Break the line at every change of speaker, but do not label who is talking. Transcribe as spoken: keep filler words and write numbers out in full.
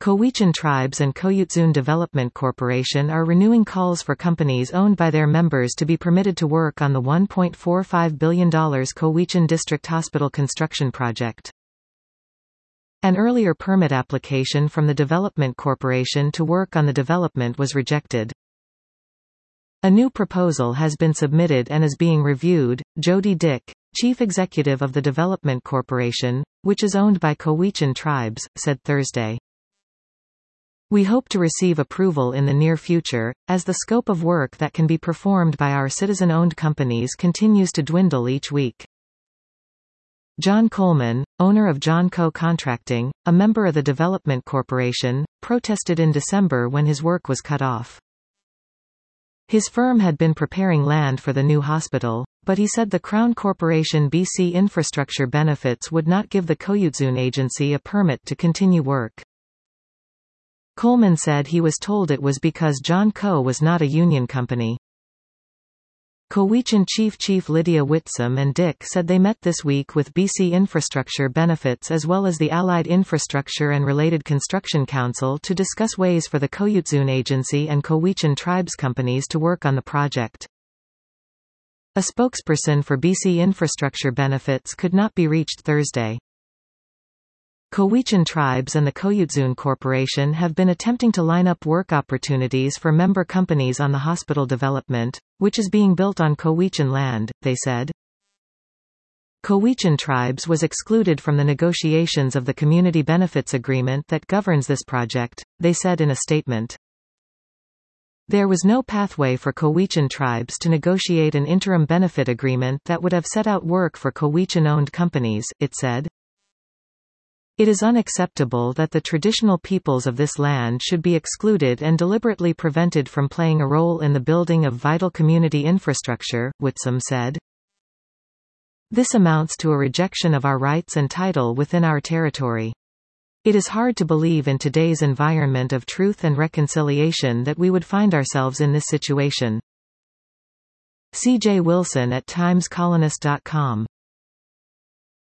Cowichan Tribes and Koyutzun Development Corporation are renewing calls for companies owned by their members to be permitted to work on the one point four five billion dollars Cowichan District Hospital construction project. An earlier permit application from the Development Corporation to work on the development was rejected. A new proposal has been submitted and is being reviewed. Jody Dick, chief executive of the Development Corporation, which is owned by Cowichan Tribes, said Thursday. We hope to receive approval in the near future, as the scope of work that can be performed by our citizen-owned companies continues to dwindle each week. John Coleman, owner of John Co. Contracting, a member of the Development Corporation, protested in December when his work was cut off. His firm had been preparing land for the new hospital, but he said the Crown Corporation B C Infrastructure Benefits would not give the Koyutzun agency a permit to continue work. Coleman said he was told it was because John Co. was not a union company. Cowichan Chief Chief Lydia Whitsom and Dick said they met this week with B C Infrastructure Benefits as well as the Allied Infrastructure and Related Construction Council to discuss ways for the Koyutzun Agency and Cowichan Tribes companies to work on the project. A spokesperson for B C Infrastructure Benefits could not be reached Thursday. Cowichan Tribes and the Koyutzun Corporation have been attempting to line up work opportunities for member companies on the hospital development, which is being built on Cowichan land, they said. Cowichan Tribes was excluded from the negotiations of the Community Benefits Agreement that governs this project, they said in a statement. There was no pathway for Cowichan Tribes to negotiate an interim benefit agreement that would have set out work for Cowichan-owned companies, it said. It is unacceptable that the traditional peoples of this land should be excluded and deliberately prevented from playing a role in the building of vital community infrastructure, Whitsom said. This amounts to a rejection of our rights and title within our territory. It is hard to believe in today's environment of truth and reconciliation that we would find ourselves in this situation. C J Wilson at times colonist dot com